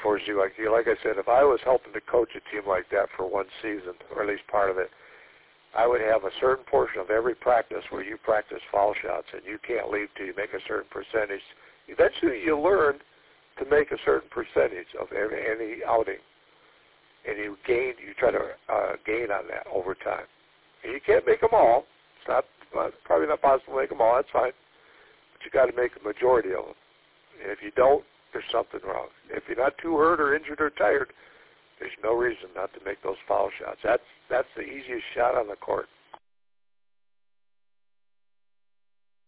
foresee, like I said, if I was helping to coach a team like that for one season, or at least part of it, I would have a certain portion of every practice where you practice foul shots, and you can't leave till you make a certain percentage. Eventually, you learn to make a certain percentage of any outing, and you try to gain on that over time. And you can't make them all. It's not probably not possible to make them all. That's fine, but you got to make a majority of them. And if you don't, there's something wrong. If you're not too hurt or injured or tired, there's no reason not to make those foul shots. That's the easiest shot on the court.